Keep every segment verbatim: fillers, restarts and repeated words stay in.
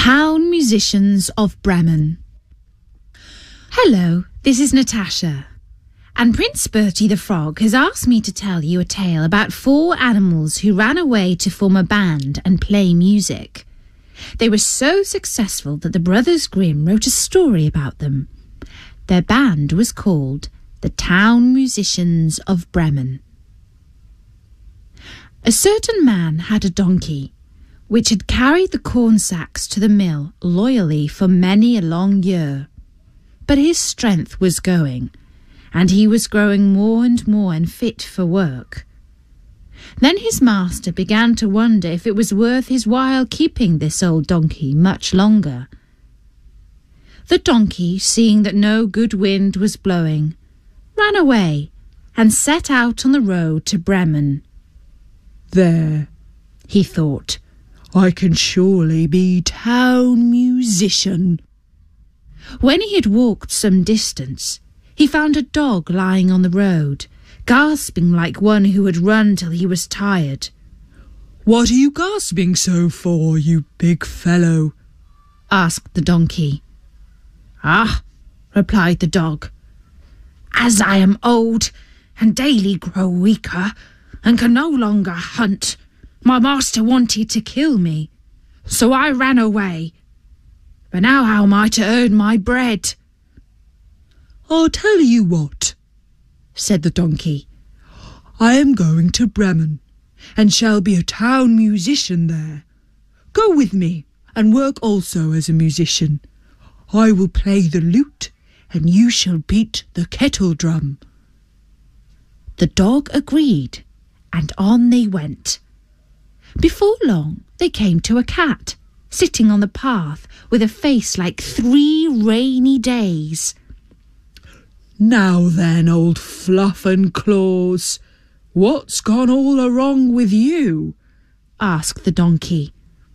Town Musicians of Bremen. Hello, this is Natasha, and Prince Bertie the Frog has asked me to tell you a tale about four animals who ran away to form a band and play music. They were so successful that the Brothers Grimm wrote a story about them. Their band was called the Town Musicians of Bremen. A certain man had a donkey, which had carried the corn sacks to the mill loyally for many a long year. But his strength was going, and he was growing more and more unfit for work. Then his master began to wonder if it was worth his while keeping this old donkey much longer. The donkey, seeing that no good wind was blowing, ran away and set out on the road to Bremen. There, he thought, I can surely be town musician. When he had walked some distance, he found a dog lying on the road, gasping like one who had run till he was tired. What are you gasping so for, you big fellow? Asked the donkey. Ah, replied the dog, as I am old and daily grow weaker and can no longer hunt, my master wanted to kill me, so I ran away. But now how am I to earn my bread? I'll tell you what, said the donkey. I am going to Bremen, and shall be a town musician there. Go with me, and work also as a musician. I will play the lute, and you shall beat the kettle drum. The dog agreed, and on they went. Before long they came to a cat, sitting on the path with a face like three rainy days. Now then, old Fluff and Claws, what's gone all wrong with you? Asked the donkey.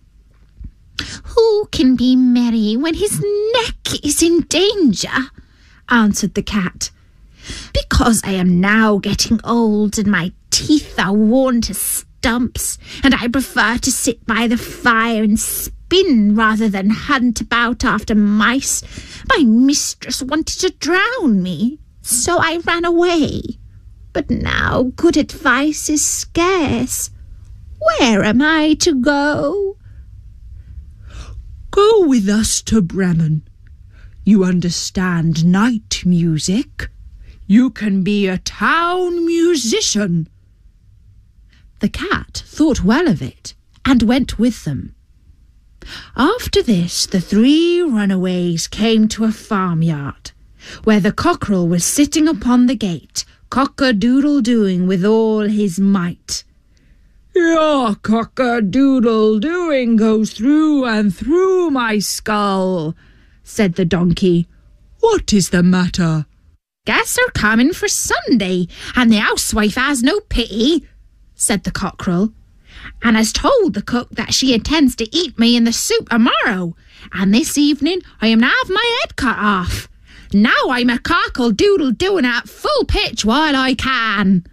Who can be merry when his neck is in danger? Answered the cat. Because I am now getting old and my teeth are worn to stumps, and I prefer to sit by the fire and spin rather than hunt about after mice. My mistress wanted to drown me, so I ran away. But now good advice is scarce. Where am I to go? Go with us to Bremen. You understand night music. You can be a town musician. The cat thought well of it and went with them. After this, the three runaways came to a farmyard, where the cockerel was sitting upon the gate, cock-a-doodle-doing with all his might. Your cock-a-doodle-doing goes through and through my skull, said the donkey. What is the matter? Guests are coming for Sunday, and the housewife has no pity, said the cockerel, and has told the cook that she intends to eat me in the soup tomorrow, and this evening I am to have my head cut off. Now I'm a cockle-doodle-doing at full pitch while I can.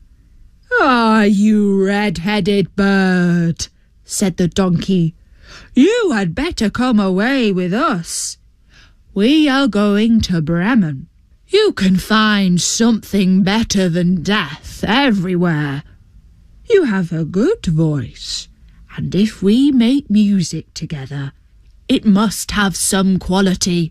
Ah, you red-headed bird, said the donkey. You had better come away with us. We are going to Bremen. You can find something better than death everywhere. You have a good voice, and if we make music together, it must have some quality.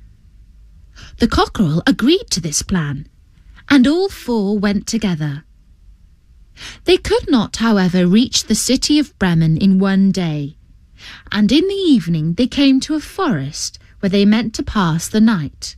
The cockerel agreed to this plan, and all four went together. They could not, however, reach the city of Bremen in one day, and in the evening they came to a forest where they meant to pass the night.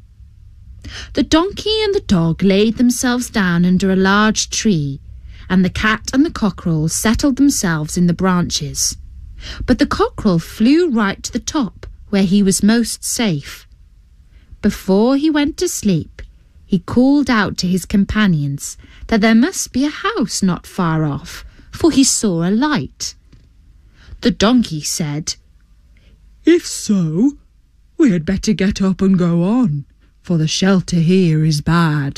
The donkey and the dog laid themselves down under a large tree, and the cat and the cockerel settled themselves in the branches. But the cockerel flew right to the top, where he was most safe. Before he went to sleep, he called out to his companions that there must be a house not far off, for he saw a light. The donkey said, If so, we had better get up and go on, for the shelter here is bad.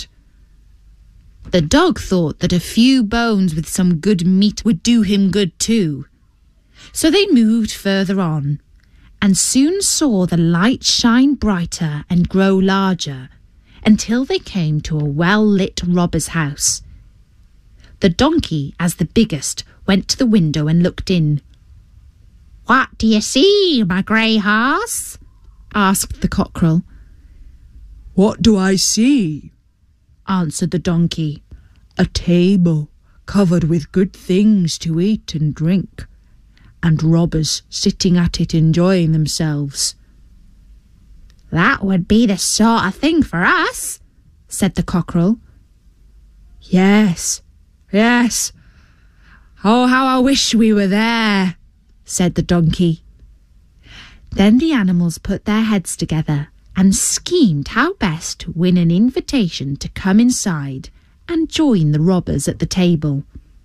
The dog thought that a few bones with some good meat would do him good too. So they moved further on, and soon saw the light shine brighter and grow larger until they came to a well-lit robber's house. The donkey, as the biggest, went to the window and looked in. "What do you see, my grey horse?" asked the cockerel. "What do I see?" answered the donkey. "A table covered with good things to eat and drink, and robbers sitting at it enjoying themselves." "That would be the sort of thing for us," said the cockerel. Yes, yes. Oh, how I wish we were there," said the donkey. Then the animals put their heads together and schemed how best to win an invitation to come inside and join the robbers at the table.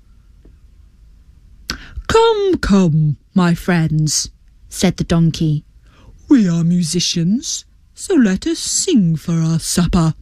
"Come, come, my friends," said the donkey. "We are musicians, so let us sing for our supper."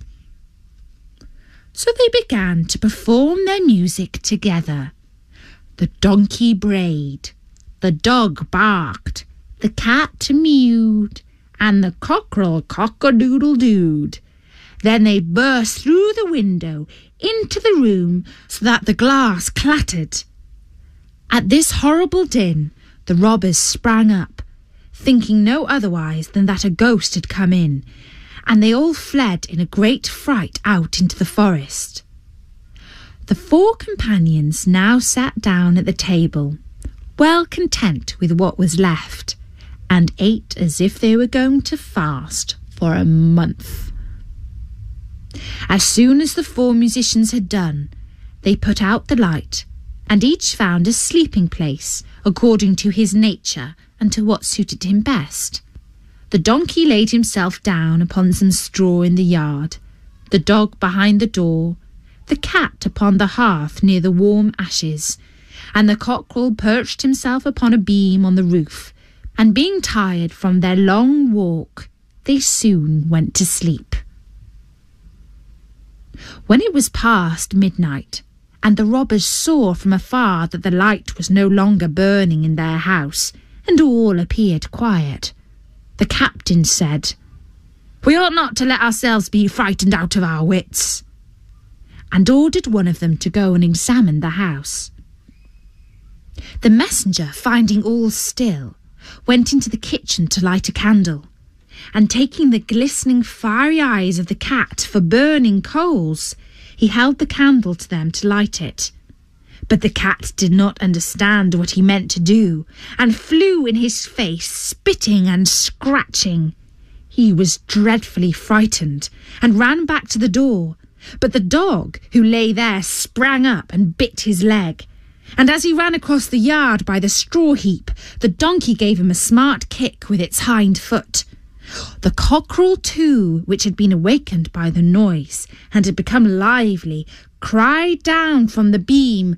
So they began to perform their music together. The donkey brayed, the dog barked, the cat mewed, and the cockerel cock-a-doodle-dooed. Then they burst through the window into the room so that the glass clattered. At this horrible din, the robbers sprang up, thinking no otherwise than that a ghost had come in, and they all fled in a great fright out into the forest. The four companions now sat down at the table, well content with what was left, and ate as if they were going to fast for a month. As soon as the four musicians had done, they put out the light, and each found a sleeping place according to his nature and to what suited him best. The donkey laid himself down upon some straw in the yard, the dog behind the door, the cat upon the hearth near the warm ashes, and the cockerel perched himself upon a beam on the roof, and being tired from their long walk, they soon went to sleep. When it was past midnight, and the robbers saw from afar that the light was no longer burning in their house, and all appeared quiet, the captain said, "We ought not to let ourselves be frightened out of our wits," and ordered one of them to go and examine the house. The messenger, finding all still, went into the kitchen to light a candle, and taking the glistening fiery eyes of the cat for burning coals, he held the candle to them to light it. But the cat did not understand what he meant to do, and flew in his face, spitting and scratching. He was dreadfully frightened, and ran back to the door, but the dog, who lay there, sprang up and bit his leg. And as he ran across the yard by the straw heap, the donkey gave him a smart kick with its hind foot. The cockerel, too, which had been awakened by the noise and had become lively, cried down from the beam,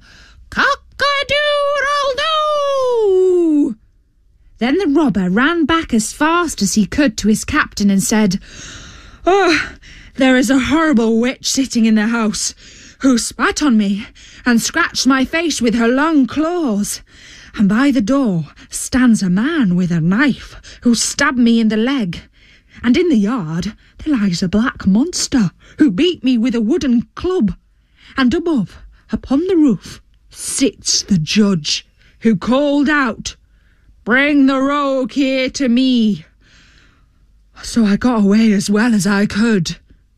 "Cock-a-doodle-doo!" Then the robber ran back as fast as he could to his captain and said, "Oh, there is a horrible witch sitting in the house, who spat on me and scratched my face with her long claws. And by the door stands a man with a knife, who stabbed me in the leg. And in the yard there lies a black monster, who beat me with a wooden club. And above, upon the roof, sits the judge, who called out, 'Bring the rogue here to me.' So I got away as well as I could."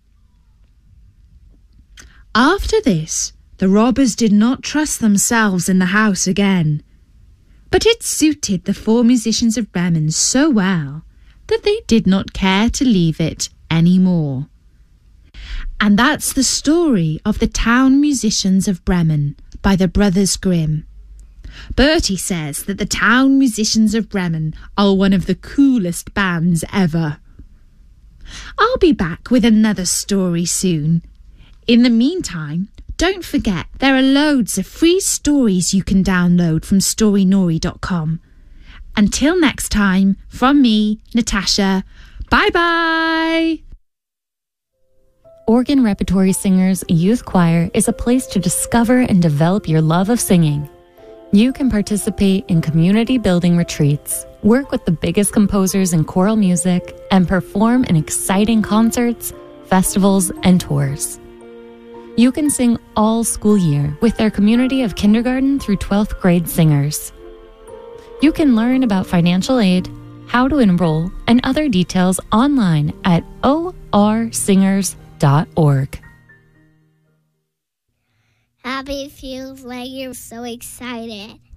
After this, the robbers did not trust themselves in the house again. But it suited the four musicians of Bremen so well that they did not care to leave it any more. And that's the story of the Town Musicians of Bremen by the Brothers Grimm. Bertie says that the Town Musicians of Bremen are one of the coolest bands ever. I'll be back with another story soon. In the meantime, don't forget there are loads of free stories you can download from story nori dot com. Until next time, from me, Natasha, bye-bye! Organ Repertory Singers Youth Choir is a place to discover and develop your love of singing. You can participate in community building retreats, work with the biggest composers in choral music, and perform in exciting concerts, festivals, and tours. You can sing all school year with their community of kindergarten through twelfth grade singers. You can learn about financial aid, how to enroll, and other details online at o r singers dot org. Happy feels like you're so excited.